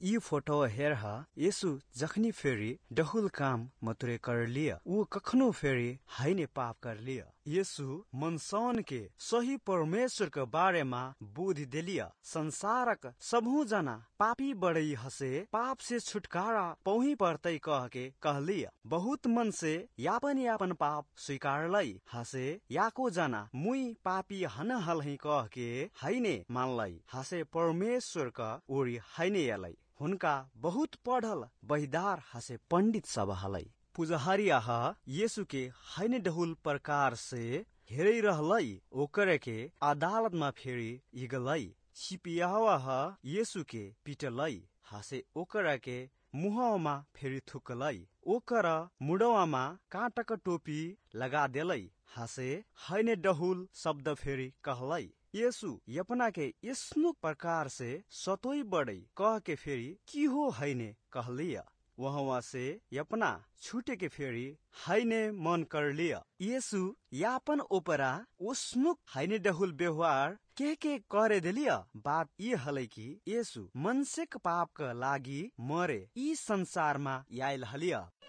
ई फोटो हेर येसु जखनी फेरि डहुल काम मतुरे कर लिया वो कखनो फेरि हाइने पाप कर लिया। येसु मनसन के सही परमेश्वर के बारे में बुद्धि दिलिया। संसारक सबहु जना पापी बड़ई हसे पाप से छुटकारा पौही पड़तई कह के कहलिया। बहुत मन से यापन पाप स्वीकार लई हसे याको जना मुई पापी हन हलही कह के हाइने मान लई हसे परमेश्वर का ओरी हाइने यलई। हुनका बहुत पढ़ल बहिदार हसे पंडित सब हलई। पुजहरिया येसु के हाइने डहुल प्रकार से हेरै रहलई। ओकरे के अदालत में फेरि इगलई। सिपियावा येसु के पिटलई हसे ओकरा के मुहमा फेरि थुकलई। ओकरा मुडवामा काँटक टोपी लगा देलई हसे हाइने डहुल शब्द फेरि कहलई। येसु यपना के यस्नु प्रकार से सतोई बड़ई कह के फेरि की हो हाइने कहलिया। वहाँ से यपना छूटे के फेरि हाइने मन कर लिया। येसु यापन ओपरा उस्नुक हाइने डहुल व्यवहार के करे दिलिया। बात ये हलै कि येसु मनसेक पाप का लागी मरे ई संसार में आयल हलिया।